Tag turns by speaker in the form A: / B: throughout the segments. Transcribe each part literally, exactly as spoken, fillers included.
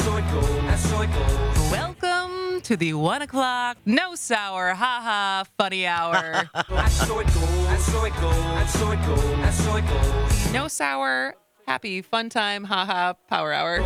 A: Welcome to the one o'clock no sour haha funny hour. No sour happy fun time haha power hour.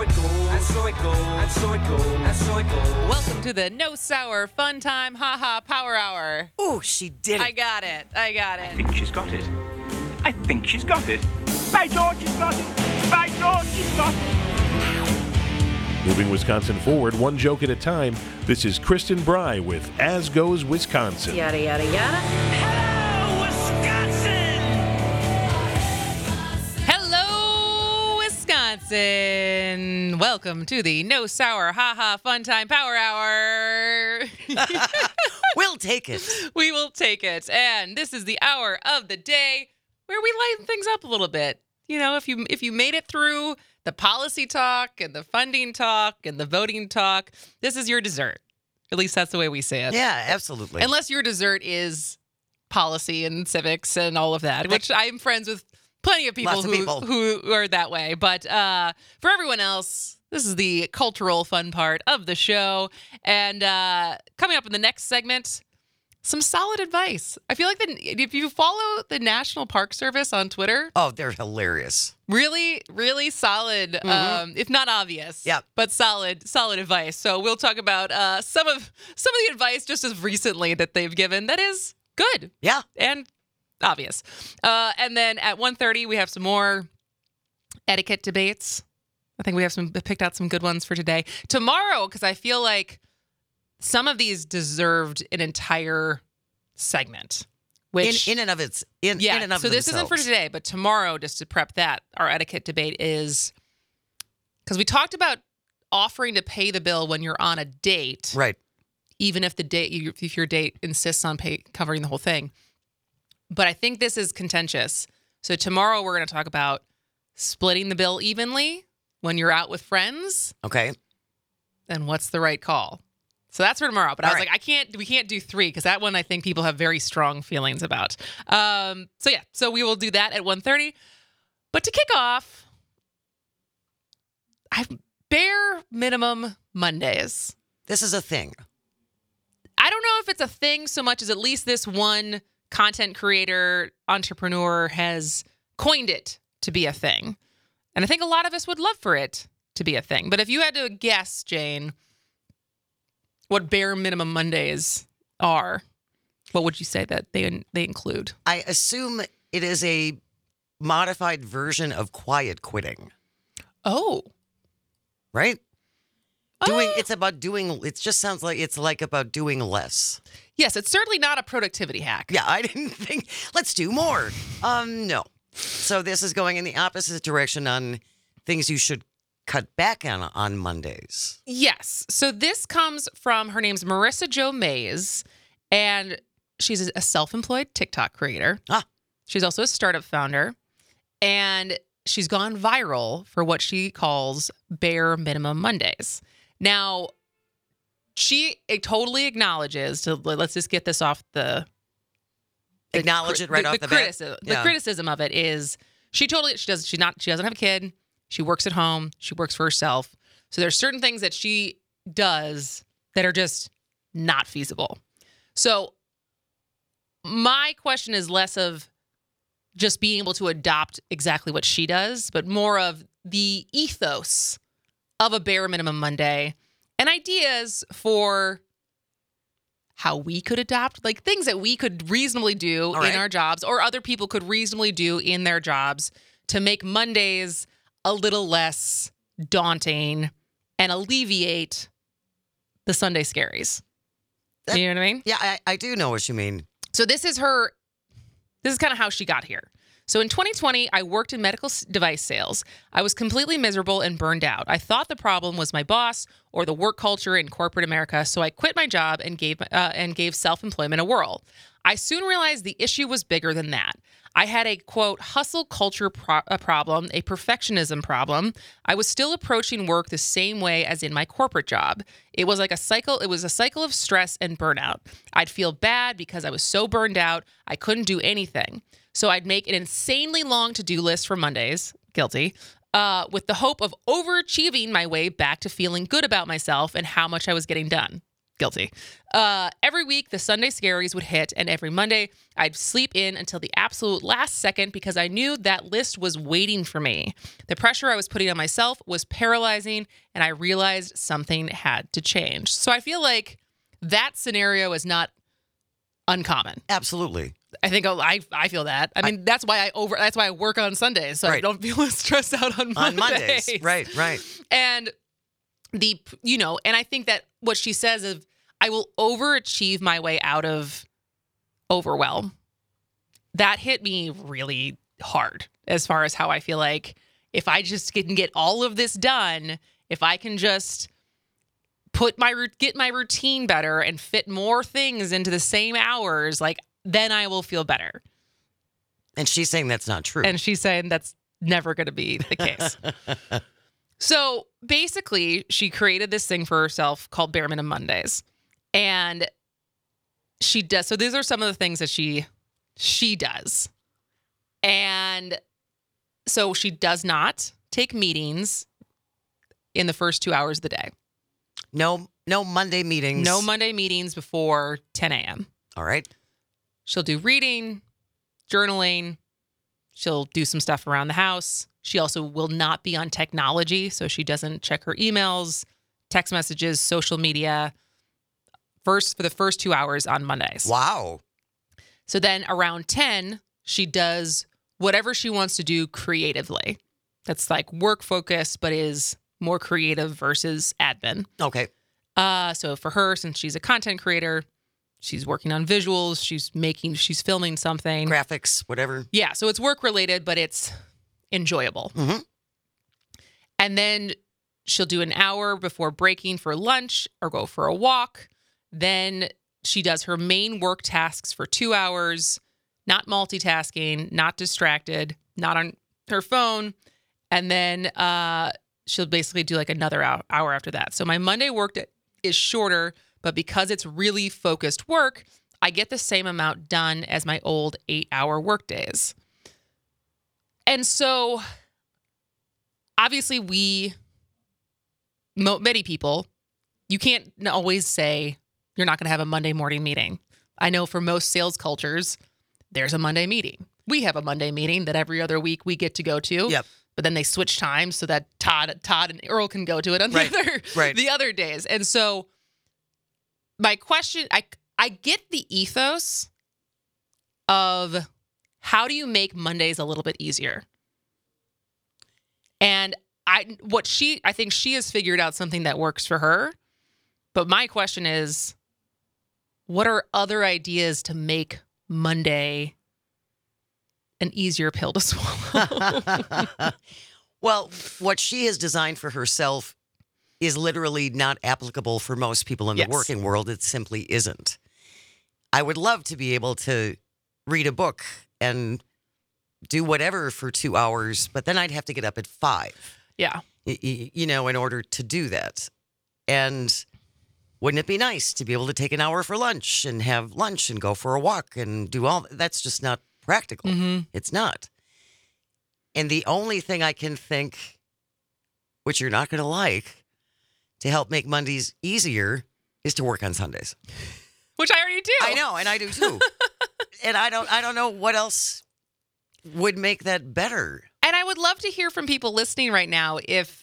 A: Welcome to the no sour fun time haha power hour.
B: Oh, she did it.
A: I got it. I got it.
C: I think she's got it. I think she's got it. By George, she's got it. By George, she's got it.
D: Moving Wisconsin forward, one joke at a time. This is Kristen Bry with As Goes Wisconsin.
E: Yada, yada, yada.
C: Hello, Wisconsin!
A: Hello, Wisconsin. Welcome to the no sour haha fun time power hour.
B: We'll take it.
A: We will take it. And this is the hour of the day where we lighten things up a little bit. You know, if you if you made it through the policy talk and the funding talk and the voting talk, this is your dessert. At least that's the way we say it.
B: Yeah, absolutely.
A: Unless your dessert is policy and civics and all of that, which I'm friends with plenty of people,
B: Lots of
A: who,
B: people.
A: who are that way. But uh, for everyone else, this is the cultural fun part of the show. And uh, coming up in the next segment, some solid advice. I feel like the, if you follow the National Park Service on Twitter,
B: Oh, they're hilarious.
A: really, really solid, um, if not obvious,
B: Yep.
A: but solid, solid advice. So we'll talk about uh, some of some of the advice just as recently that they've given that is good
B: Yeah.
A: and obvious. Uh, and then at one thirty, we have some more etiquette debates. I think we have some picked out some good ones for today. Tomorrow, because I feel like some of these deserved an entire segment. Which,
B: in, in and of its in,
A: yeah,
B: in and of
A: so this isn't for
B: themselves.
A: today, but tomorrow, just to prep that, our etiquette debate is, because we talked about offering to pay the bill when you're on a date,
B: Right.
A: even if the date, if your date insists on pay, covering the whole thing. But I think this is contentious. So tomorrow we're going to talk about splitting the bill evenly when you're out with friends,
B: Okay.
A: and what's the right call. So that's for tomorrow. But I
B: All
A: was
B: right.
A: like, I can't, we can't do three because that one I think people have very strong feelings about. Um, so yeah, so we will do that at one thirty. But to kick off, I bare minimum Mondays.
B: This is a thing.
A: I don't know if it's a thing so much as at least this one content creator, entrepreneur has coined it to be a thing. And I think a lot of us would love for it to be a thing. But if you had to guess, Jane, what bare minimum Mondays are, what would you say that they they include?
B: I assume it is a modified version of quiet quitting,
A: Oh.
B: right? Doing
A: Oh.
B: it's about doing it just sounds like it's like about doing less.
A: Yes, it's certainly not a productivity hack.
B: Yeah, I didn't think let's do more. Um no. So this is going in the opposite direction on things you should cut back on on Mondays.
A: Yes. So this comes from, her name's Marissa Jo Mays, and she's a self-employed TikTok creator.
B: Ah.
A: She's also a startup founder, and she's gone viral for what she calls bare minimum Mondays. Now, she it totally acknowledges, to let's just get this off the... the
B: Acknowledge
A: cri-
B: it right
A: the,
B: off
A: the
B: the bat?
A: criticism, The
B: Yeah.
A: criticism of it is she totally, she does, she's not, she doesn't have a kid. She works at home. She works for herself. So there's certain things that she does that are just not feasible. So my question is less of just being able to adopt exactly what she does, but more of the ethos of a bare minimum Monday and ideas for how we could adopt, like things that we could reasonably do
B: All right.
A: in our jobs or other people could reasonably do in their jobs to make Mondays a little less daunting and alleviate the Sunday scaries.
B: That-
A: you know what I mean?
B: Yeah, I, I do know what you mean.
A: So this is her, this is kind of how she got here. So in twenty twenty, I worked in medical s- device sales. I was completely miserable and burned out. I thought the problem was my boss or the work culture in corporate America, so I quit my job and gave uh, and gave self-employment a whirl. I soon realized the issue was bigger than that. I had a, quote, hustle culture pro- a problem, a perfectionism problem. I was still approaching work the same way as in my corporate job. It was like a cycle. It was a cycle of stress and burnout. I'd feel bad because I was so burned out, I couldn't do anything. So I'd make an insanely long to-do list for Mondays, guilty, uh, with the hope of overachieving my way back to feeling good about myself and how much I was getting done. Guilty. Uh, every week, the Sunday scaries would hit, and every Monday, I'd sleep in until the absolute last second because I knew that list was waiting for me. The pressure I was putting on myself was paralyzing, and I realized something had to change. So I feel like that scenario is not uncommon.
B: Absolutely.
A: I think I I feel that. I mean, I, that's why I over. That's why I work on Sundays, so
B: right.
A: I don't feel as stressed out on Mondays.
B: On Mondays, right, right.
A: And the you know, and I think that what she says of I will overachieve my way out of overwhelm. That hit me really hard as far as how I feel like if I just can get all of this done, if I can just put my get my routine better and fit more things into the same hours, like then I will feel better.
B: And she's saying that's not true.
A: And she's saying that's never going to be the case. So basically, she created this thing for herself called Bare Minimum Mondays. And she does. So these are some of the things that she she does. And so she does not take meetings in the first two hours of the day.
B: No, no Monday meetings.
A: No Monday meetings before ten a.m.
B: All right.
A: She'll do reading, journaling. She'll do some stuff around the house. She also will not be on technology, so she doesn't check her emails, text messages, social media, first for the first two hours on Mondays.
B: Wow.
A: So then around ten, she does whatever she wants to do creatively. That's like work focused, but is more creative versus admin.
B: Okay.
A: Uh, so for her, since she's a content creator, she's working on visuals, she's making, she's filming something.
B: Graphics, whatever.
A: Yeah, so it's work related, but it's enjoyable.
B: Mm-hmm.
A: And then she'll do an hour before breaking for lunch or go for a walk. Then she does her main work tasks for two hours, not multitasking, not distracted, not on her phone. And then uh, she'll basically do like another hour after that. So my Monday work is shorter, but because it's really focused work, I get the same amount done as my old eight-hour work days. And so obviously we, many people, you can't always say you're not going to have a Monday morning meeting. I know for most sales cultures, there's a Monday meeting. We have a Monday meeting that every other week we get to go to.
B: Yep.
A: But then they switch times so that Todd, Todd and Earl can go to it on
B: Right,
A: the other,
B: right.
A: the other days. And so my question, I I get the ethos of how do you make Mondays a little bit easier? And I what she I think she has figured out something that works for her. But my question is, what are other ideas to make Monday an easier pill to swallow?
B: Well, what she has designed for herself is literally not applicable for most people in the
A: Yes.
B: working world. It simply isn't. I would love to be able to read a book and do whatever for two hours, but then I'd have to get up at five,
A: Yeah.
B: y- y- you know, in order to do that. And wouldn't it be nice to be able to take an hour for lunch and have lunch and go for a walk and do all that's just not practical.
A: Mm-hmm.
B: It's not. And the only thing I can think, which you're not going to like, to help make Mondays easier is to work on Sundays.
A: Which I already do.
B: I know, and I do too. and I don't I don't know what else would make that better.
A: And I would love to hear from people listening right now if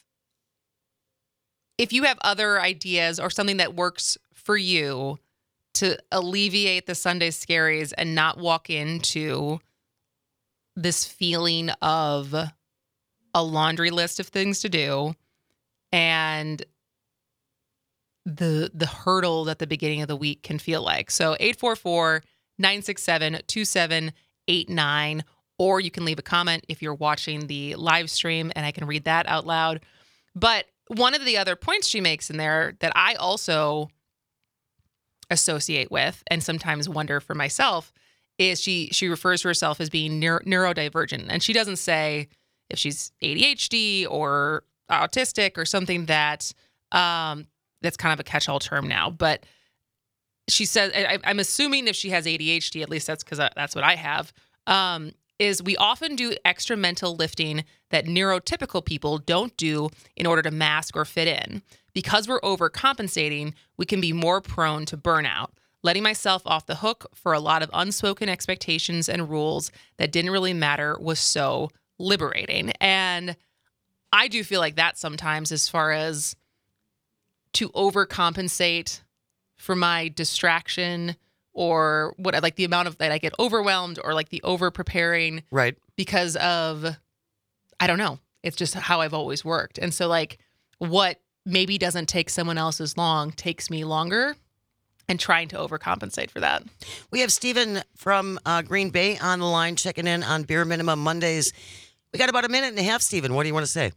A: if you have other ideas or something that works for you to alleviate the Sunday scaries and not walk into this feeling of a laundry list of things to do and the the hurdle that the beginning of the week can feel like. So eight four four, nine six seven, two seven eight nine, or you can leave a comment if you're watching the live stream and I can read that out loud. But one of the other points she makes in there that I also associate with and sometimes wonder for myself is she she refers to herself as being neuro, neurodivergent. And she doesn't say if she's A D H D or autistic or something that um, that's kind of a catch-all term now. But she says, I, I'm assuming if she has A D H D, at least that's because that's what I have. Um, is we often do extra mental lifting that neurotypical people don't do in order to mask or fit in. Because we're overcompensating, we can be more prone to burnout, letting myself off the hook for a lot of unspoken expectations and rules that didn't really matter was so liberating. And I do feel like that sometimes, as far as to overcompensate for my distraction or what, like the amount of that I get overwhelmed or like the over preparing,
B: Right.
A: because of, I don't know, it's just how I've always worked. And so like what maybe doesn't take someone else as long takes me longer, and trying to overcompensate for that.
B: We have Stephen from uh, Green Bay on the line checking in on Beer Minimum Mondays. We got about a minute and a half, Stephen. What do you want to say?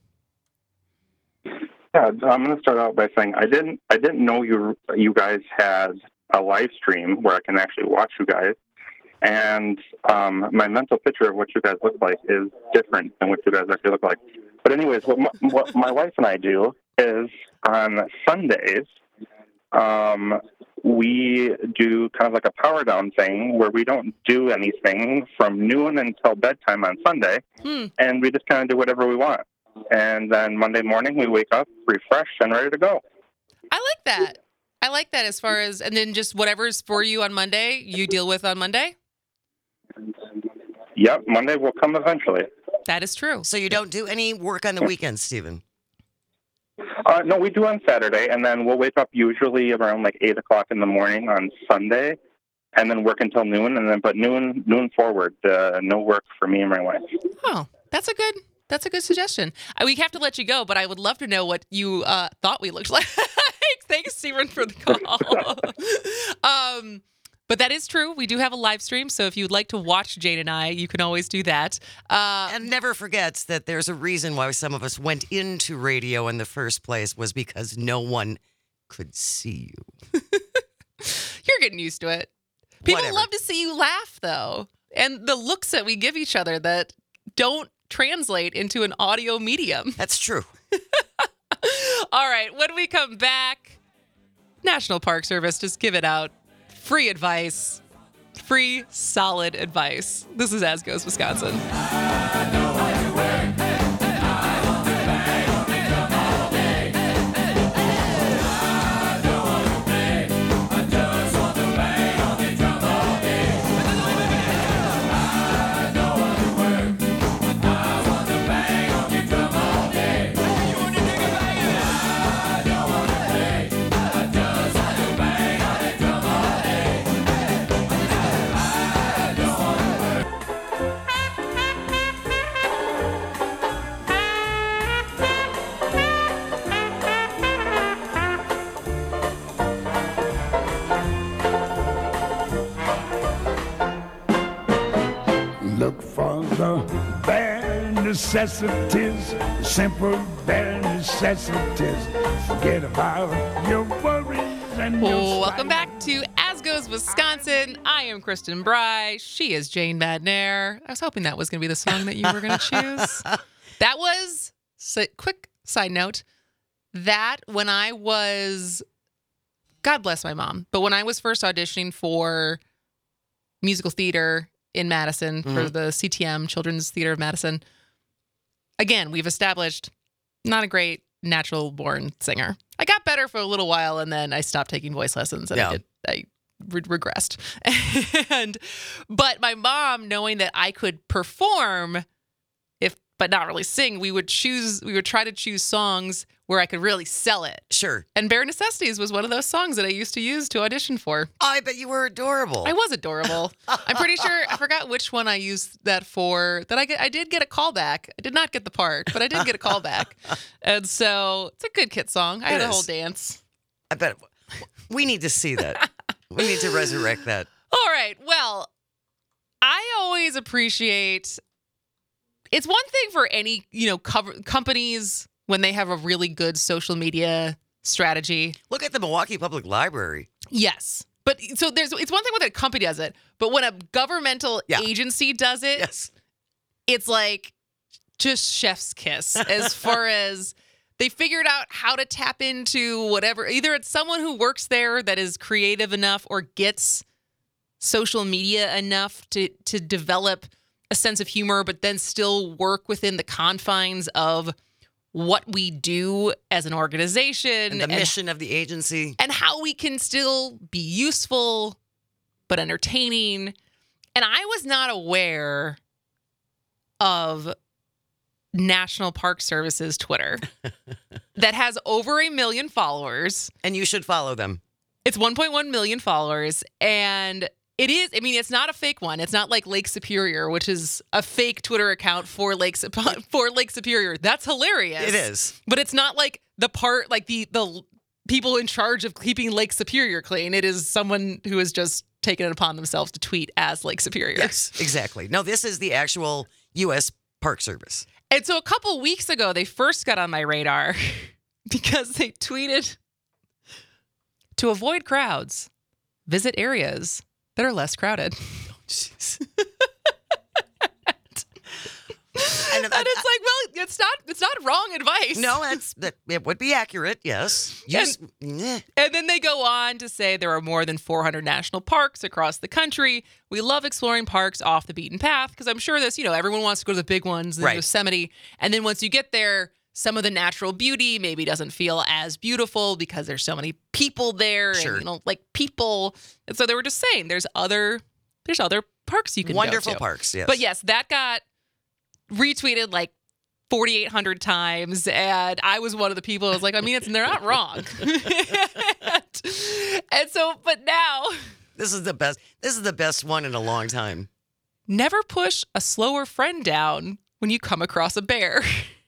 E: Yeah, I'm going to start out by saying I didn't I didn't know you you guys had a live stream where I can actually watch you guys. And um, my mental picture of what you guys look like is different than what you guys actually look like. But anyways, what my, what my wife and I do is on Sundays, um, we do kind of like a power down thing where we don't do anything from noon until bedtime on Sunday,
A: Hmm.
E: and we just kind of do whatever we want. And then Monday morning we wake up refreshed and ready to go.
A: I like that. I like that as far as, and then just whatever's for you on Monday, you deal with on Monday.
E: Yep, Monday will come eventually.
A: That is true.
B: So you don't do any work on the weekends, Stephen?
E: Uh, no, we do on Saturday, and then we'll wake up usually around like eight o'clock in the morning on Sunday, and then work until noon, and then but noon noon forward, uh, no work for me and my wife.
A: Oh, that's a good, that's a good suggestion. Uh, We have to let you go, but I would love to know what you uh, thought we looked like. Thanks, Stephen, for the call. um, but that is true. We do have a live stream, so if you'd like to watch Jane and I, you can always do that. Uh,
B: And never forget that there's a reason why some of us went into radio in the first place was because no one could see you.
A: You're getting used to it. People
B: Whatever.
A: love to see you laugh, though. And the looks that we give each other that don't translate into an audio medium.
B: That's true.
A: All right, when we come back, National Park Service, just give it out. Free advice. Free, solid advice. This is As Goes Wisconsin.
C: Look for the bare necessities, the simple bare necessities. Forget about your worries and your
A: Oh, welcome
C: strife.
A: back to As Goes Wisconsin. I am Kristen Bry. She is Jane Madnair. I was hoping that was going to be the song that you were going to choose. That was, so, quick side note, that when I was, God bless my mom, but when I was first auditioning for musical theater in Madison for
B: Mhm.
A: the C T M, Children's Theater of Madison, again, we've established not a great natural born singer. I got better for a little while, and then I stopped taking voice lessons, and
B: Yeah.
A: I did, I re- regressed. and but my mom, knowing that I could perform, if but not really sing, we would choose. We would try to choose songs where I could really sell it.
B: Sure.
A: And Bare Necessities was one of those songs that I used to use to audition for.
B: I bet you were adorable.
A: I was adorable. I'm pretty sure I forgot which one I used that for. That I get, I did get a callback. I did not get the part, but I did get a callback. And so it's a good kid song. I
B: It
A: had a
B: is.
A: whole dance.
B: I bet we need to see that. We need to resurrect that.
A: All right. Well, I always appreciate. It's one thing for any, you know, cover, companies when they have a really good social media strategy.
B: Look at the Milwaukee Public Library.
A: Yes. But so there's it's one thing when a company does it, but when a governmental
B: Yeah.
A: agency does it,
B: Yes.
A: it's like just chef's kiss as far as they figured out how to tap into whatever. Either it's someone who works there that is creative enough or gets social media enough to to develop a sense of humor, but then still work within the confines of what we do as an organization
B: And the
A: and,
B: mission of the agency.
A: and how we can still be useful but entertaining. And I was not aware of National Park Service's Twitter that has over a million followers.
B: And you should follow them.
A: It's one point one million followers. And it is, I mean, it's not a fake one. It's not like Lake Superior, which is a fake Twitter account for Lake Sup- for Lake Superior. That's hilarious.
B: It is.
A: But it's not like the part, like the the people in charge of keeping Lake Superior clean. It is someone who has just taken it upon themselves to tweet as Lake Superior.
B: Yes, exactly. No, this is the actual U S Park Service.
A: And so a couple weeks ago, they first got on my radar because they tweeted, to avoid crowds, visit areas that are less crowded.
B: Jeez.
A: And it's like, well, it's not it's not wrong advice.
B: No, that's that. It would be accurate. Yes. Use, eh.
A: And then they go on to say there are more than four hundred national parks across the country. We love exploring parks off the beaten path because I'm sure this, you know, everyone wants to go to the big ones, the
B: Right.
A: Yosemite. And then once you get there, some of the natural beauty maybe doesn't feel as beautiful because there's so many people there.
B: Sure.
A: And, you know, like people. And so they were just saying there's other there's other parks you can
B: Wonderful
A: go to.
B: parks. Yes.
A: But yes, that got retweeted like forty-eight hundred times, and I was one of the people who was like, I mean, it's they're not wrong. and, and so, but now,
B: This is the best. This is the best one in a long time.
A: never push a slower friend down when you come across a bear.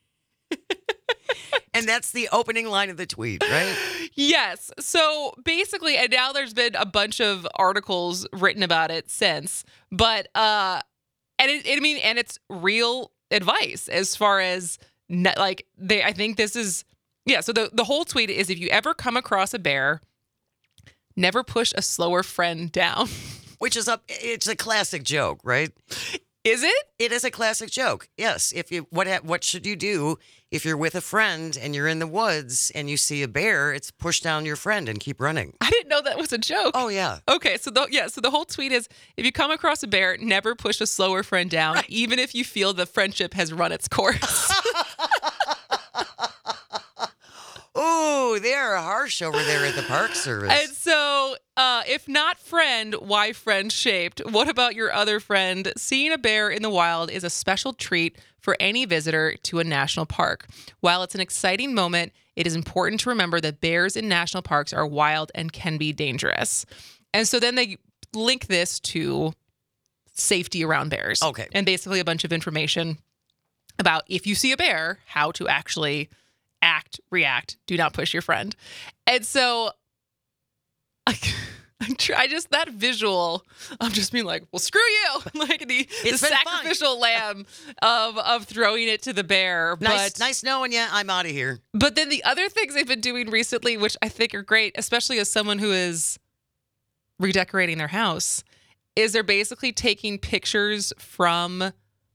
B: And that's the opening line of the tweet, right?
A: Yes. So basically, and now there's been a bunch of articles written about it since, but uh, and it, I mean, and it's real advice as far as ne- like they. I think this is yeah. So the the whole tweet is if you ever come across a bear, never push a slower friend down.
B: Which is a it's a classic joke, right?
A: Is it?
B: It is a classic joke. Yes. If you what ha- what should you do if you're with a friend and you're in the woods and you see a bear? It's push down your friend and keep running.
A: I didn't know that was a joke.
B: Oh yeah.
A: Okay, so the, yeah, so the whole tweet is if you come across a bear, never push a slower friend down,
B: Right.
A: even if you feel the friendship has run its course.
B: Ooh, they are harsh over there at the Park Service.
A: And so, uh, if not friend, why friend shaped? What about your other friend? Seeing a bear in the wild is a special treat for any visitor to a national park. While it's an exciting moment, it is important to remember that bears in national parks are wild and can be dangerous. And so then they link this to safety around bears.
B: Okay.
A: And basically a bunch of information about if you see a bear, how to actually act, react, do not push your friend. And so I, I, try, I just, that visual of just being like, well, screw you. Like the, the
B: It's been fun.
A: sacrificial lamb of, of throwing it to the bear.
B: nice,
A: but,
B: nice knowing you. I'm out of here.
A: but then the other things they've been doing recently, which I think are great, especially as someone who is redecorating their house, is they're basically taking pictures from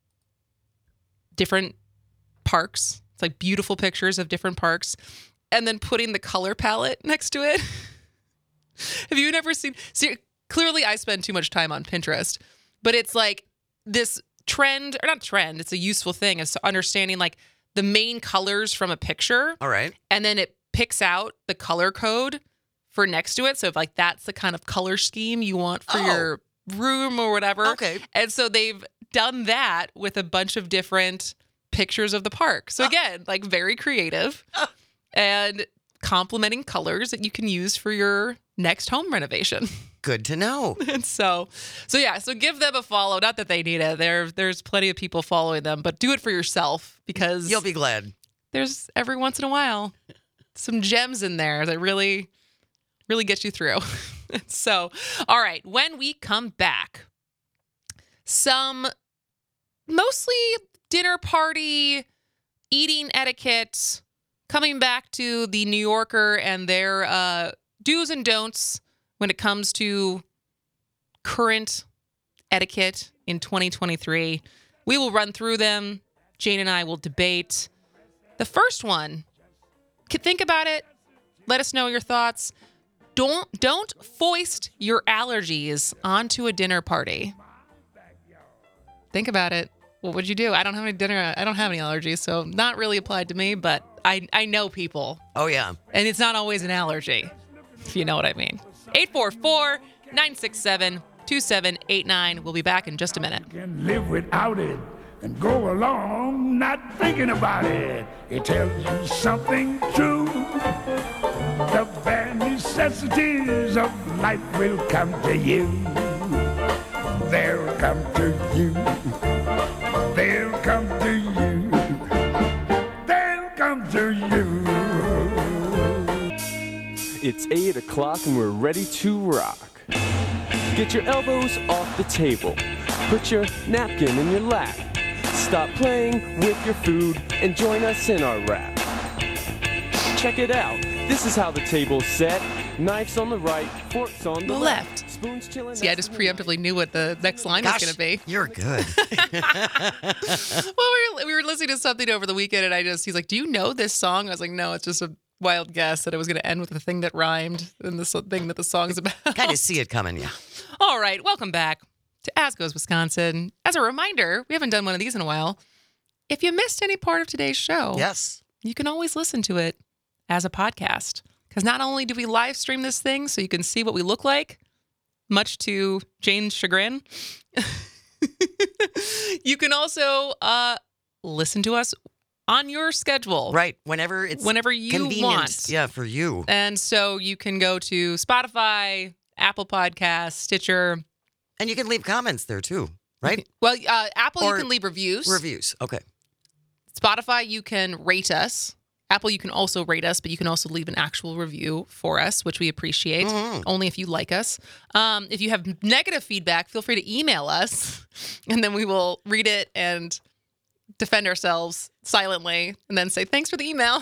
A: different parks. It's like beautiful pictures of different parks and then putting the color palette next to it. Have you never seen? See, clearly I spend too much time on Pinterest, but it's like this trend, or not trend, it's a useful thing is understanding like the main colors from a picture
B: All right.
A: and then it picks out the color code for next to it. So if like that's the kind of color scheme you want for
B: Oh.
A: your room or whatever.
B: Okay.
A: And so they've done that with a bunch of different pictures of the park. So again, like very creative and complementing colors that you can use for your next home renovation.
B: Good to know.
A: And so, so yeah, so give them a follow. Not that they need it. There, there's plenty of people following them, but do it for yourself because
B: You'll be glad.
A: there's every once in a while some gems in there that really, really get you through. So, all right, when we come back, some mostly dinner party, eating etiquette, coming back to the New Yorker and their uh, do's and don'ts when it comes to current etiquette in twenty twenty-three. We will run through them. Jane and I will debate. The first one, can think about it. Let us know your thoughts. Don't don't foist your allergies onto a dinner party. think about it. What would you do? I don't have any dinner. I don't have any allergies, so not really applied to me, but I, I know people.
B: Oh, yeah.
A: And it's not always an allergy, if you know what I mean. eight four four, nine six seven, two seven eight nine. We'll be back in just a minute.
C: Can live without it and go along not thinking about it. It tells you something true. The bare necessities of life will come to you. They'll come to you. They'll come to you. They'll come to you.
F: It's eight o'clock and we're ready to rock. Get your elbows off the table. Put your napkin in your lap. Stop playing with your food and join us in our rap. Check it out. This is how the table's set. Knives on the right, forks on the,
A: The
F: left.
A: left.
F: Spoons chilling.
A: See, I just preemptively knew what the next line
B: Gosh,
A: was going to be.
B: you're good.
A: Well, we were, we were listening to something over the weekend, and I just, he's like, do you know this song? I was like, no, it's just a wild guess that it was going to end with the thing that rhymed and the so- thing that the song's about.
B: Kind of see it coming, yeah.
A: All right, welcome back to As Goes Wisconsin. As a reminder, we haven't done one of these in a while. If you missed any part of today's show,
B: Yes.
A: you can always listen to it as a podcast. Because not only do we live stream this thing so you can see what we look like, much to Jane's chagrin, you can also uh, listen to us on your schedule.
B: Right. Whenever it's
A: Whenever you
B: convenient.
A: want.
B: Yeah, for you.
A: And so you can go to Spotify, Apple Podcasts, Stitcher.
B: And you can leave comments there too, right?
A: Well, uh, Apple,
B: Or
A: you can leave reviews.
B: Reviews. Okay.
A: Spotify, you can rate us. Apple, you can also rate us, but you can also leave an actual review for us, which we appreciate,
B: Mhm.
A: only if you like us. Um, if you have negative feedback, feel free to email us, and then we will read it and defend ourselves silently, and then say, thanks for the email.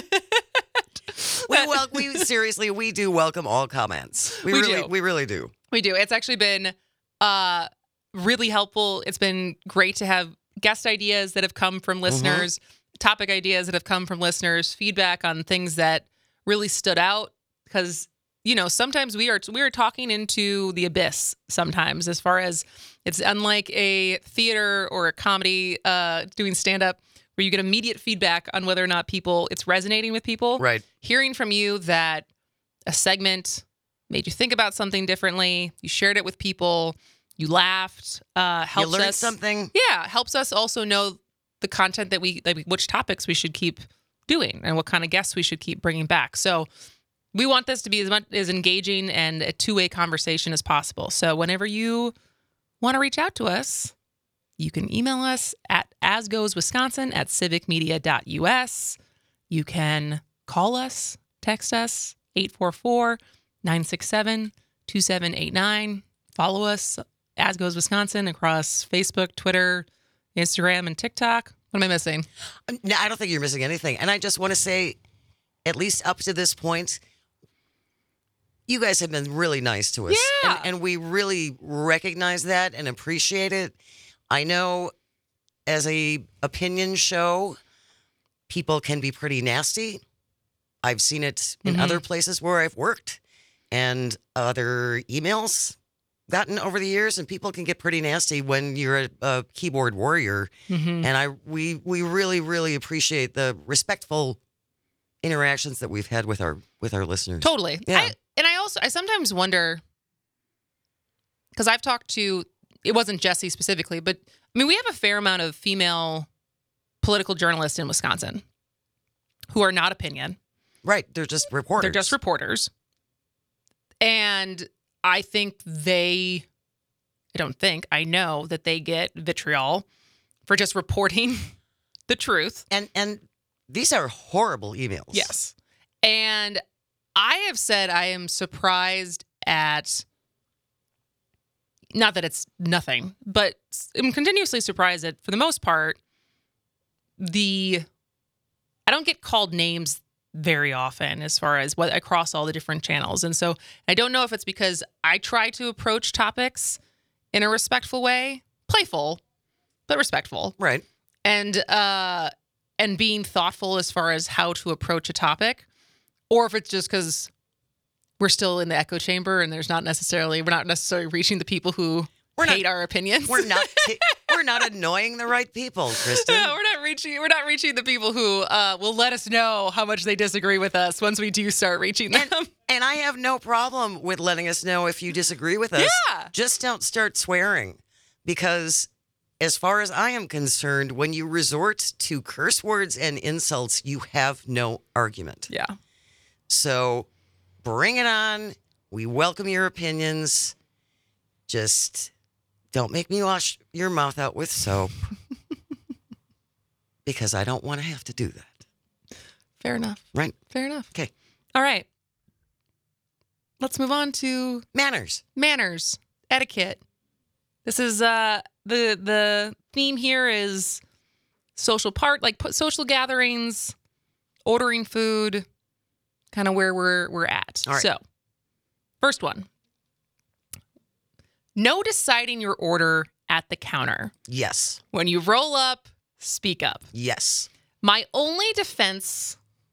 B: We, well, we seriously, we do welcome all comments. We,
A: We
B: really,
A: do.
B: we really do.
A: We do. It's actually been uh, really helpful. It's been great to have guest ideas that have come from listeners, topic ideas that have come from listeners, feedback on things that really stood out. Because, you know, sometimes we are we are talking into the abyss sometimes, as far as it's unlike a theater or a comedy uh, doing stand-up where you get immediate feedback on whether or not people, it's resonating with people.
B: Right.
A: Hearing from you that a segment made you think about something differently, you shared it with people, you laughed, uh, helps
B: you learned
A: us.
B: something.
A: Yeah, helps us also know the content that we, like, which topics we should keep doing and what kind of guests we should keep bringing back. So we want this to be as much as engaging and a two-way conversation as possible. So whenever you want to reach out to us, you can email us at asgoeswisconsin at civicmedia dot u s. You can call us, text us, eight four four, nine six seven, two seven eight nine. Follow us, As Goes Wisconsin, across Facebook, Twitter, Instagram, and TikTok. What am I missing?
B: No, I don't think you're missing anything. And I just want to say, at least up to this point, you guys have been really nice to us.
A: Yeah.
B: And, and we really recognize that and appreciate it. I know as a opinion show, people can be pretty nasty. I've seen it in
A: Mhm.
B: other places where I've worked and other emails gotten over the years, and people can get pretty nasty when you're a, a keyboard warrior.
A: Mm-hmm.
B: And I we we really really appreciate the respectful interactions that we've had with our with our listeners.
A: Totally.
B: Yeah.
A: I, and I also, I sometimes wonder, because I've talked to, it wasn't Jesse specifically, but I mean, we have a fair amount of female political journalists in Wisconsin who are not opinion.
B: Right, they're just reporters.
A: They're just reporters. And I think they, I don't think, I know that they get vitriol for just reporting the truth.
B: and and these are horrible emails.
A: Yes. And I have said I am surprised at, not that it's nothing, but I'm continuously surprised that for the most part, the, I don't get called names very often as far as what across all the different channels. And so I don't know if it's because I try to approach topics in a respectful way, playful, but respectful.
B: Right.
A: And uh and being thoughtful as far as how to approach a topic, or if it's just because we're still in the echo chamber and there's not necessarily we're not necessarily reaching the people who
B: We're
A: hate
B: not,
A: our opinions.
B: We're not. T- we're not annoying the right people, Kristen.
A: Yeah, we're not reaching. We're not reaching the people who uh, will let us know how much they disagree with us once we do start reaching them.
B: And, and I have no problem with letting us know if you disagree with us.
A: Yeah.
B: Just don't start swearing, because as far as I am concerned, when you resort to curse words and insults, you have no argument.
A: Yeah.
B: So bring it on. We welcome your opinions. Just don't make me wash your mouth out with soap, because I don't want to have to do that.
A: Fair enough.
B: Right?
A: Fair enough.
B: Okay.
A: All right. Let's move on to
B: Manners.
A: manners, etiquette. This is uh the the theme here is social part, like put social gatherings, ordering food, kind of where we're we're at.
B: All right.
A: So, first one. No deciding your order at the counter.
B: Yes.
A: When you roll up, speak up.
B: Yes.
A: My only defense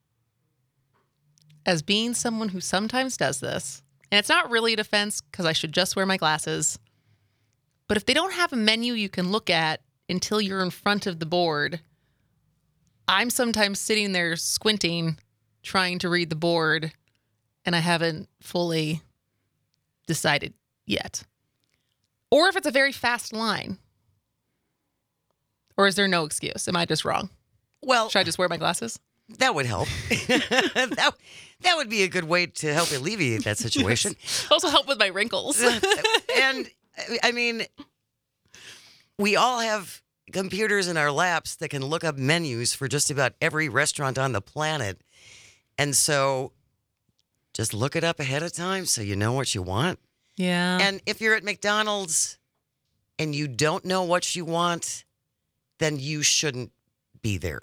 A: as being someone who sometimes does this, and it's not really a defense because I should just wear my glasses, but if they don't have a menu you can look at until you're in front of the board, I'm sometimes sitting there squinting, trying to read the board, and I haven't fully decided yet. Or if it's a very fast line. Or is there no excuse? Am I just wrong?
B: Well,
A: Should I just wear my glasses?
B: that would help. that, that would be a good way to help alleviate that situation.
A: Also help with my wrinkles.
B: And I mean, we all have computers in our laps that can look up menus for just about every restaurant on the planet. And so just look it up ahead of time so you know what you want.
A: Yeah.
B: And if you're at McDonald's and you don't know what you want, then you shouldn't be there.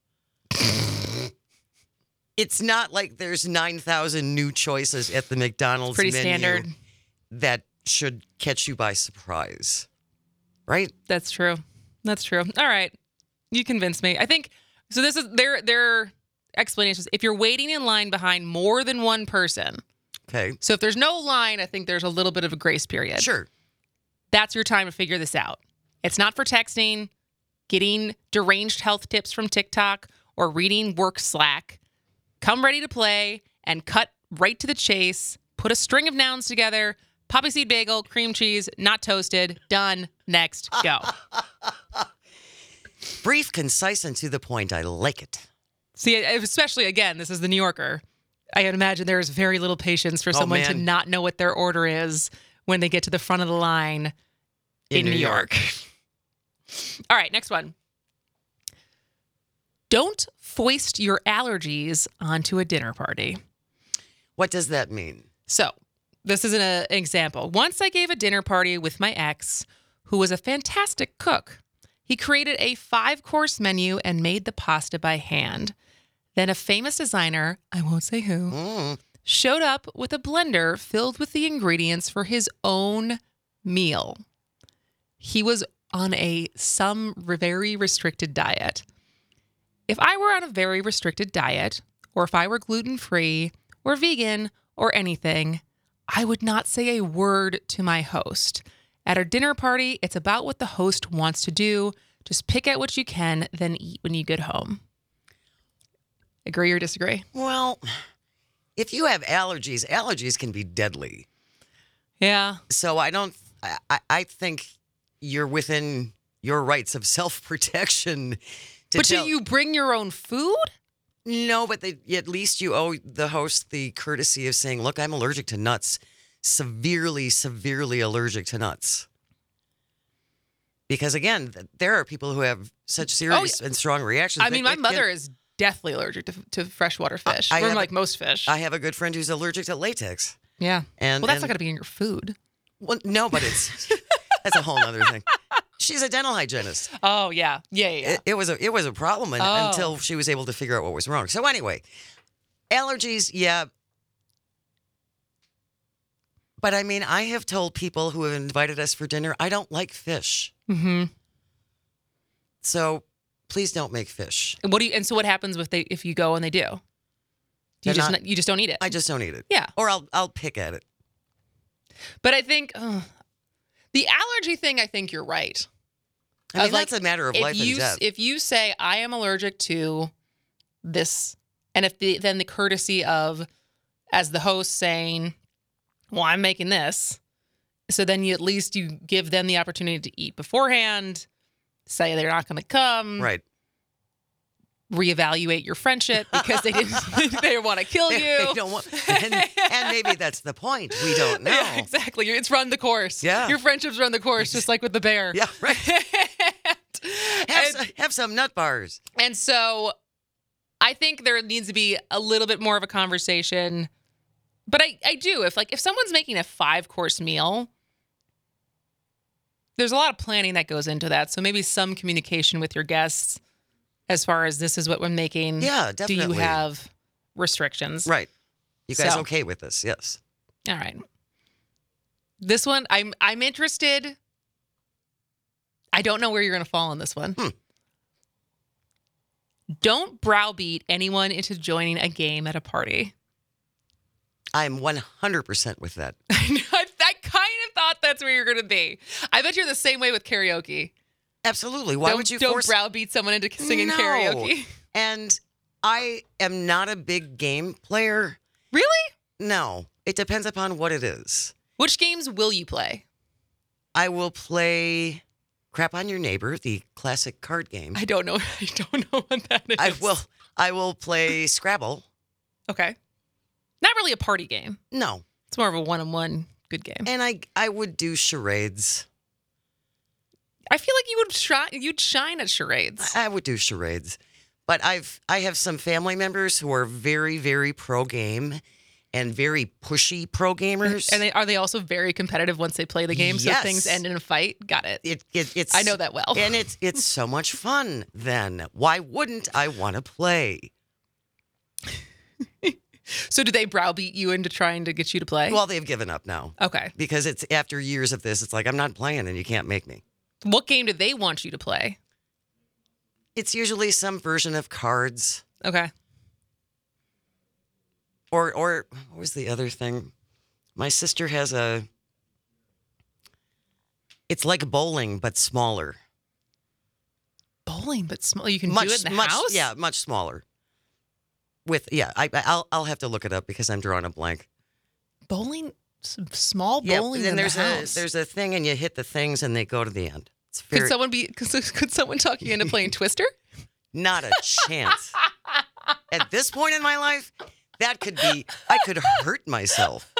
B: It's not like there's nine thousand new choices at the McDonald's
A: Pretty
B: menu
A: standard.
B: that should catch you by surprise. Right?
A: That's true. That's true. All right. You convinced me. I think so. This is their their explanations. If you're waiting in line behind more than one person,
B: Okay.
A: so if there's no line, I think there's a little bit of a grace period.
B: Sure.
A: That's your time to figure this out. It's not for texting, getting deranged health tips from TikTok, or reading work Slack. Come ready to play and cut right to the chase. Put a string of nouns together. Poppy seed bagel, cream cheese, not toasted. Done. Next. Go.
B: Brief, concise, and to the point. I like it.
A: See, especially, again, this is the New Yorker. I imagine there is very little patience for
B: Oh,
A: someone to
B: man.
A: not know what their order is when they get to the front of the line in, New York. All right, next one. Don't foist your allergies onto a dinner party.
B: What does that mean?
A: So, this is an, uh, an example. Once I gave a dinner party with my ex, who was a fantastic cook. He created a five-course menu and made the pasta by hand. Then a famous designer, I won't say who,
B: Mm.
A: showed up with a blender filled with the ingredients for his own meal. He was on a some very restricted diet. If I were on a very restricted diet, or if I were gluten-free or vegan or anything, I would not say a word to my host. At a dinner party, it's about what the host wants to do. Just pick out what you can, then eat when you get home. Agree or disagree?
B: Well, if you have allergies, allergies can be deadly.
A: Yeah.
B: So I don't, I, I- I think you're within your rights of self-protection. To
A: But
B: tell,
A: do you bring your own food?
B: No, but they, at least you owe the host the courtesy of saying, look, I'm allergic to nuts. Severely, severely allergic to nuts. Because again, th- there are people who have such serious and strong reactions.
A: I
B: that
A: mean, my
B: it can-
A: mother is deathly allergic to, to freshwater fish.
B: I
A: Or
B: have
A: like
B: a-
A: most fish.
B: I have a good friend who's allergic to latex.
A: yeah.
B: And
A: Well, that's
B: and-
A: not going to be in your food.
B: Well, no, but it's that's a whole other thing. She's a dental hygienist.
A: Oh, yeah. Yeah, yeah, yeah.
B: It, it was a it was a problem un-
A: Oh.
B: until she was able to figure out what was wrong. So anyway, allergies, yeah. But I mean, I have told people who have invited us for dinner, I don't like fish.
A: Mm-hmm.
B: So please don't make fish.
A: And what do you? And so, what happens if they if you go and they do? You
B: They're
A: just
B: not-
A: not, you just don't eat it.
B: I just don't eat it.
A: Yeah.
B: Or I'll I'll pick at it.
A: But I think uh, The allergy thing, I think you're right.
B: I mean,
A: Of, like,
B: that's a matter of
A: if
B: life
A: you
B: and death.
A: if you say I am allergic to this, and if the then the courtesy of as the host saying, well, I'm making this, so then you at least you give them the opportunity to eat beforehand, say they're not going to come,
B: right.
A: reevaluate your friendship because they didn't they want to kill you.
B: They don't want, and, and maybe that's the point. We don't know.
A: Yeah, exactly. It's run the course.
B: Yeah.
A: Your friendships run the course, just like with the bear.
B: Yeah, right. Have,
A: and,
B: some, have some nut bars.
A: and so I think there needs to be a little bit more of a conversation. But I, I do. If like if someone's making a five course meal, there's a lot of planning that goes into that. So maybe some communication with your guests as far as this is what we're making.
B: Yeah,
A: Do
B: definitely.
A: you have restrictions?
B: Right. You guys
A: So-
B: okay with this? Yes.
A: All right. This one, I'm I'm interested. I don't know where you're going to fall on this one.
B: Hmm.
A: Don't browbeat anyone into joining a game at a party.
B: I'm one hundred percent with that.
A: I know, I, I kind of thought that's where you're going to be. I bet you're the same way with karaoke.
B: Absolutely. Why
A: don't,
B: would you
A: don't
B: force
A: browbeat someone into singing
B: No.
A: karaoke?
B: And I am not a big game player.
A: Really?
B: No. It depends upon what it is.
A: Which games will you play?
B: I will play Crap on Your Neighbor, the classic card game.
A: I don't know. I don't know what that is.
B: I will I will play Scrabble.
A: Okay. Not really a party game.
B: No.
A: It's more of a one-on-one good game.
B: And I I would do charades.
A: I feel like you would shine. You'd shine at charades.
B: I would do charades. But I've I have some family members who are very, very pro game and very pushy pro gamers.
A: And they, are they also very competitive once they play the game? So
B: Yes.
A: things end in a fight. Got it.
B: it, it it's
A: I know that well.
B: And it's it's so much fun then. Why wouldn't I want to play?
A: So do they browbeat you into trying to get you to play?
B: Well, they've given up now.
A: Okay.
B: Because it's after years of this, it's like I'm not playing and you can't make me.
A: What game do they want you to play?
B: It's usually some version of cards.
A: Okay.
B: Or or what was the other thing? My sister has a it's like bowling but smaller.
A: Bowling, but small. You can
B: much
A: do it in the
B: much
A: house?
B: yeah, much smaller. With yeah, I I'll I'll have to look it up because I'm drawing a blank.
A: Bowling, s- small
B: Yeah,
A: bowling
B: then
A: in
B: there's
A: the
B: a
A: house.
B: there's a thing and you hit the things and they go to the end. It's
A: Could
B: very
A: someone be? Could, could someone talk you into playing Twister?
B: not a chance. At this point in my life, that could be I could hurt myself.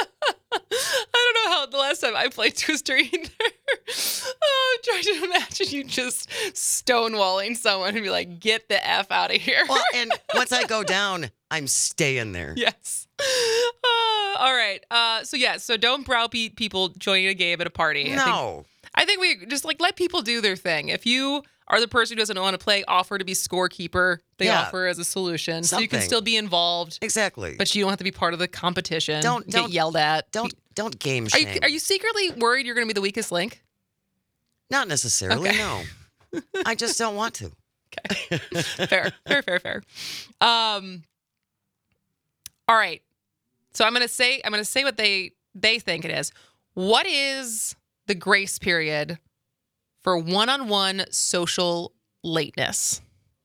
A: I don't know how the last time I played Twister either. Oh, I'm trying to imagine you just stonewalling someone and be like, "Get the f out of here."
B: Well, and once I go down, I'm staying there.
A: Yes. Uh, all right. Uh, so yeah. So don't browbeat people joining a game at a party. I think,
B: No.
A: I think we just like let people do their thing. If you are the person who doesn't want to play, offer to be scorekeeper. They
B: Yeah.
A: offer as a solution, so you can
B: Something.
A: still be involved,
B: Exactly.
A: but you don't have to be part of the competition.
B: Don't-
A: get
B: don't-
A: yelled at.
B: don't don't game
A: Are
B: shame.
A: you are you secretly worried you're going to be the weakest link?
B: Not necessarily,
A: Okay.
B: no. I just don't want to.
A: Fair, fair, fair, fair. Um. All right. So I'm gonna say I'm gonna say what they they think it is. What is the grace period for one-on-one social lateness?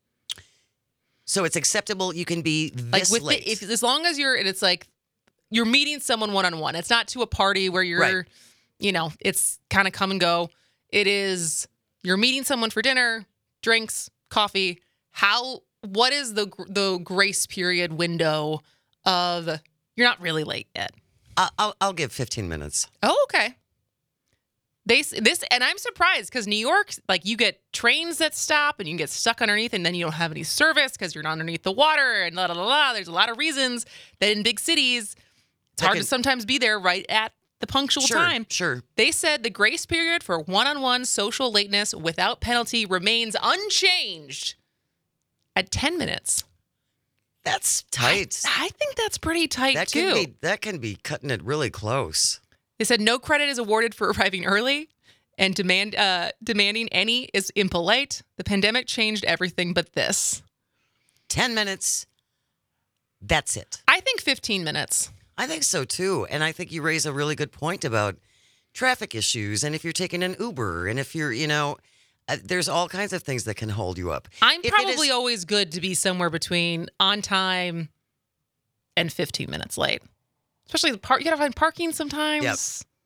B: So it's acceptable you can be
A: Like
B: this
A: with
B: late.
A: the, if as long as you're and it's like you're meeting someone one-on-one. It's not to a party where you're,
B: Right.
A: you know, it's kind of come and go. It is you're meeting someone for dinner, drinks, coffee. How what is the gr- the grace period window of you're not really late yet?
B: I- I'll, I'll give fifteen minutes.
A: Oh, okay. They s- this and I'm surprised because New York, like you get trains that stop and you can get stuck underneath, and then you don't have any service because you're not underneath the water and la la la la. There's a lot of reasons that in big cities it's
B: I
A: hard
B: can-
A: to sometimes be there right at the punctual
B: Sure,
A: time.
B: sure.
A: They said the grace period for one-on-one social lateness without penalty remains unchanged at ten minutes.
B: That's tight.
A: I think that's pretty tight
B: that
A: too.
B: can be that can be cutting it really close.
A: They said no credit is awarded for arriving early, and demand uh, demanding any is impolite. The pandemic changed everything but this.
B: Ten minutes. That's it.
A: I think fifteen minutes.
B: I think so too. And I think you raise a really good point about traffic issues, and if you're taking an Uber, and if you're, you know, uh, there's all kinds of things that can hold you up.
A: I'm
B: If it
A: probably
B: is-
A: always good to be somewhere between on time and fifteen minutes late. Especially the park. You gotta find parking sometimes.
B: Yep.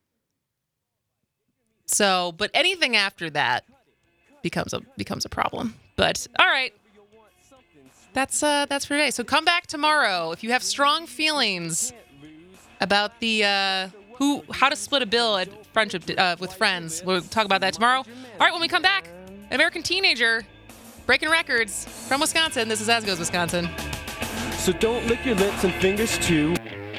A: So, but anything after that becomes a becomes a problem. But all right. That's uh that's for today. So come back tomorrow if you have strong feelings about the uh who how to split a bill at friendship uh, with friends. We'll talk about that tomorrow. All right, when we come back, an American teenager breaking records from Wisconsin. This is As Goes Wisconsin.
F: So don't lick your lips and fingers too.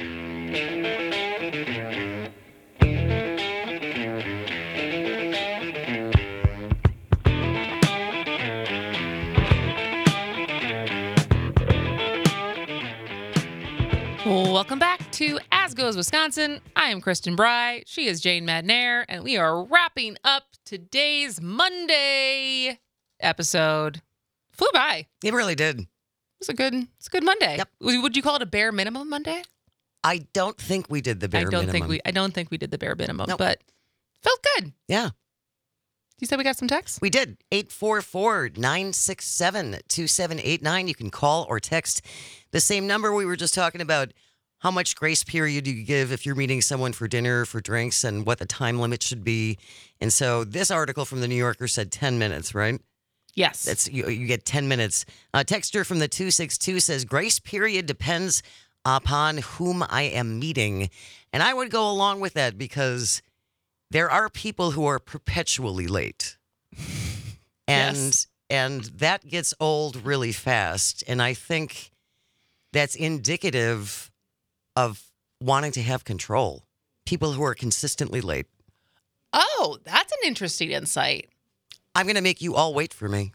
A: Welcome back to As Goes Wisconsin. I am Kristen Bry. She is Jane Madnair, and we are wrapping up today's Monday episode. Flew by.
B: It really did.
A: It was a good, it's a good Monday.
B: Yep.
A: Would you call it a bare minimum Monday?
B: I don't think we did the bare
A: I don't
B: minimum.
A: think we. I don't think we did the bare minimum,
B: Nope.
A: but felt good.
B: Yeah,
A: You said we got some texts.
B: we did. eight four four, nine six seven, two seven eight nine. You can call or text the same number we were just talking about. How much grace period you give if you're meeting someone for dinner, for drinks, and what the time limit should be. And so this article from the New Yorker said ten minutes, right?
A: Yes.
B: That's you, you get ten minutes. A texter from the two six two says grace period depends upon whom I am meeting. And I would go along with that because there are people who are perpetually late. And
A: Yes.
B: and that gets old really fast. And I think that's indicative of wanting to have control. People who are consistently late.
A: Oh, that's an interesting insight.
B: I'm going to make you all wait for me.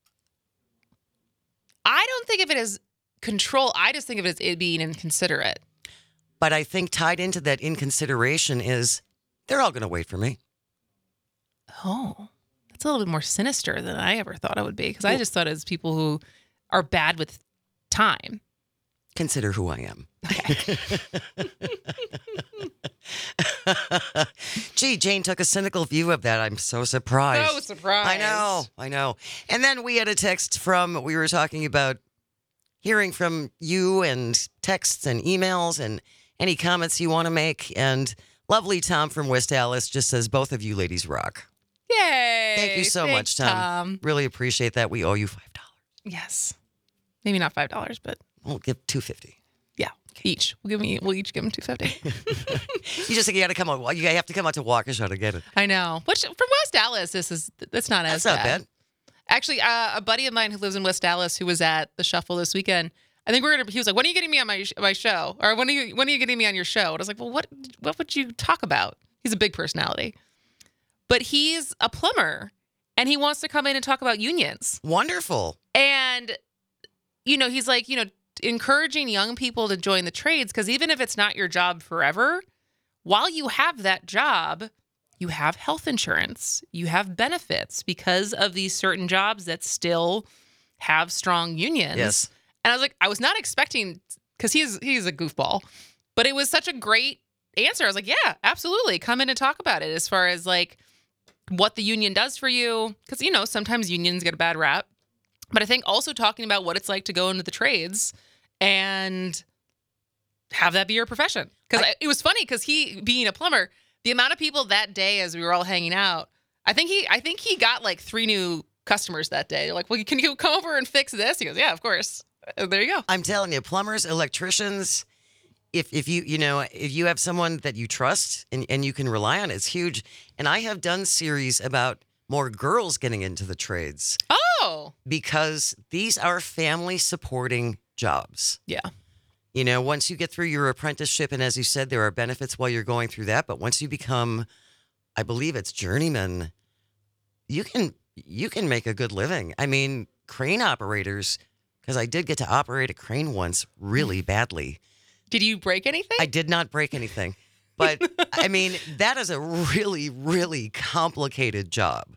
A: I don't think of it as control. I just think of it as it being inconsiderate.
B: But I think tied into that inconsideration is they're all going to wait for me.
A: Oh, that's a little bit more sinister than I ever thought it would be. Because I just thought it was people who are bad with time.
B: Consider who I am. Gee, Jane took a cynical view of that. I'm so surprised.
A: So surprised.
B: I know, I know. And then we had a text from, we were talking about hearing from you and texts and emails and any comments you want to make. And lovely Tom from West Dallas just says, both of you ladies rock.
A: Yay.
B: Thank you so
A: Thanks,
B: much, Tom.
A: Tom.
B: Really appreciate that. We owe you five dollars.
A: Yes. Maybe not five dollars, but
B: We'll give two fifty.
A: yeah, each. We'll give me. We'll each give them two fifty.
B: You just you got to come out. You have to come out to Waukesha to get it.
A: I know. Which from West Dallas, this is that's not as
B: That's not bad.
A: Actually, uh, a buddy of mine who lives in West Dallas, who was at the Shuffle this weekend, I think we're gonna. He was like, "When are you getting me on my my show? Or when are you when are you getting me on your show?" And I was like, "Well, what what would you talk about?" He's a big personality, but he's a plumber, and he wants to come in and talk about unions.
B: Wonderful.
A: And you know, he's like, you know, encouraging young people to join the trades because even if it's not your job forever, while you have that job, you have health insurance, you have benefits because of these certain jobs that still have strong unions.
B: Yes.
A: And I was like, I was not expecting, because he's he's a goofball, but it was such a great answer. I was like, yeah, absolutely. Come in and talk about it as far as like what the union does for you. Because, you know, sometimes unions get a bad rap. But I think also talking about what it's like to go into the trades and have that be your profession. Because it was funny because he, being a plumber, the amount of people that day as we were all hanging out, I think he, I think he got like three new customers that day. They're like, well, can you come over and fix this? He goes, yeah, of course. And there you go.
B: I'm telling you, plumbers, electricians, if if you you know if you have someone that you trust and, and you can rely on, it's huge. And I have done series about more girls getting into the trades
A: Oh,
B: because these are family supporting jobs.
A: yeah.
B: You know, once you get through your apprenticeship, and as you said, there are benefits while you're going through that. But once you become, I believe it's journeyman, you can you can make a good living. I mean, crane operators, because I did get to operate a crane once really badly.
A: Did you break anything?
B: I did not break anything. But I mean, that is a really, really complicated job.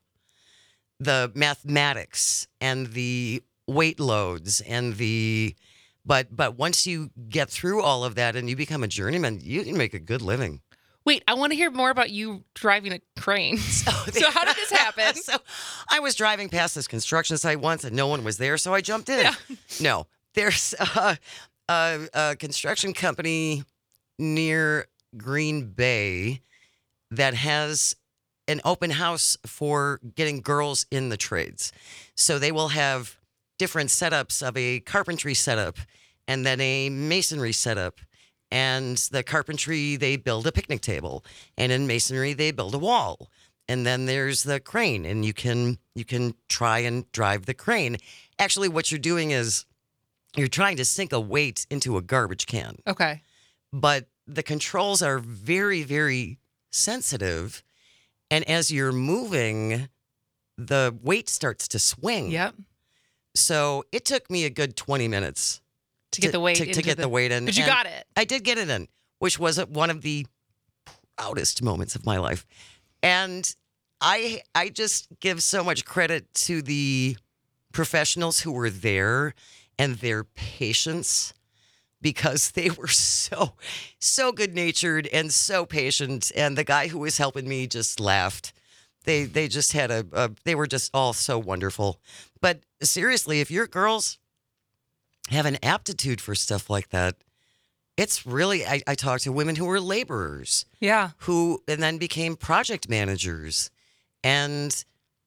B: The mathematics and the weight loads and the, but but once you get through all of that and you become a journeyman, you can make a good living.
A: Wait, I want to hear more about you driving a crane. So, so how did this happen?
B: So I was driving past this construction site once and no one was there, so I jumped in.
A: Yeah.
B: No, there's a, a, a construction company near Green Bay that has an open house for getting girls in the trades. So they will have different setups of a carpentry setup and then a masonry setup. And the carpentry, they build a picnic table. And in masonry, they build a wall. And then there's the crane, and you can you can try and drive the crane. Actually, what you're doing is you're trying to sink a weight into a garbage can.
A: Okay.
B: But the controls are very, very sensitive. And as you're moving, the weight starts to swing.
A: Yep.
B: So it took me a good twenty minutes
A: To get the weight
B: to, to
A: into
B: get
A: the,
B: the weight in.
A: But you
B: And
A: got it.
B: I did get it in, which was one of the proudest moments of my life. And I I just give so much credit to the professionals who were there and their patience, because they were so, so good-natured and so patient. And the guy who was helping me just laughed. They they just had a, a they were just all so wonderful. But seriously, if your girls have an aptitude for stuff like that, it's really, I, I talked to women who were laborers
A: Yeah.
B: who and then became project managers. And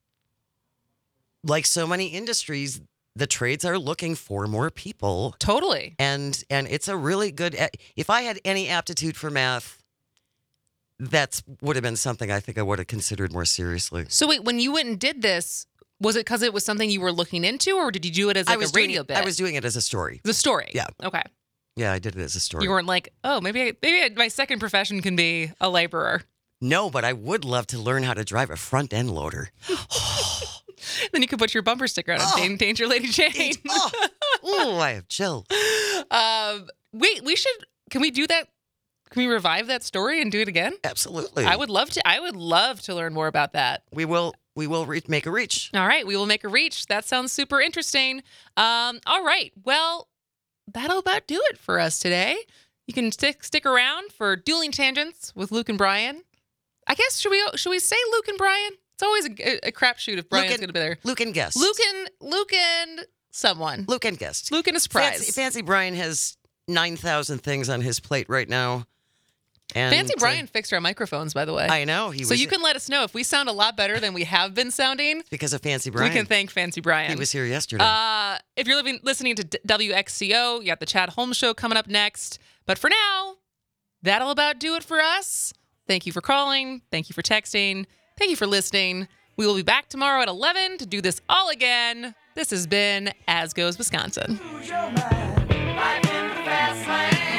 B: like so many industries, the trades are looking for more people.
A: Totally.
B: And and it's a really good, if I had any aptitude for math, that's would have been something I think I would have considered more seriously.
A: So wait, when you went and did this, was it because it was something you were looking into, or did you do it as like
B: I was
A: a radio
B: doing,
A: bit?
B: I was doing it as a story.
A: the story.
B: Yeah.
A: Okay.
B: Yeah, I did it as a story.
A: You weren't like, oh, maybe I, maybe I, my second profession can be a laborer.
B: No, but I would love to learn how to drive a front end loader.
A: Then you could put your bumper sticker on
B: Oh.
A: Dan- Danger Lady Jane.
B: oh, ooh, I have chills.
A: um, wait, we should. Can we do that? Can we revive that story and do it again?
B: Absolutely.
A: I would love to. I would love to learn more about that.
B: We will. We will re- make a reach.
A: All right, we will make a reach. That sounds super interesting. Um, all right, well, that'll about do it for us today. You can stick stick around for Dueling Tangents with Luke and Brian. I guess should we should we say Luke and Brian? It's always a, a crapshoot if Brian's
B: and-
A: going to be there.
B: Luke and guest.
A: Luke and Luke and someone.
B: Luke and guest.
A: Luke and a surprise.
B: Fancy, Fancy Brian has nine thousand things on his plate right now. And
A: Fancy
B: uh,
A: Brian fixed our microphones, by the way.
B: I know he
A: so
B: was.
A: you can let us know if we sound a lot better than we have been sounding.
B: because of Fancy Brian.
A: We can thank Fancy Brian.
B: He was here yesterday.
A: Uh, if you're living, listening to D- W X C O, you got the Chad Holmes Show coming up next. But for now, that'll about do it for us. Thank you for calling. Thank you for texting. Thank you for listening. We will be back tomorrow at eleven to do this all again. This has been As Goes Wisconsin.
G: Lose your mind, life in the fast lane.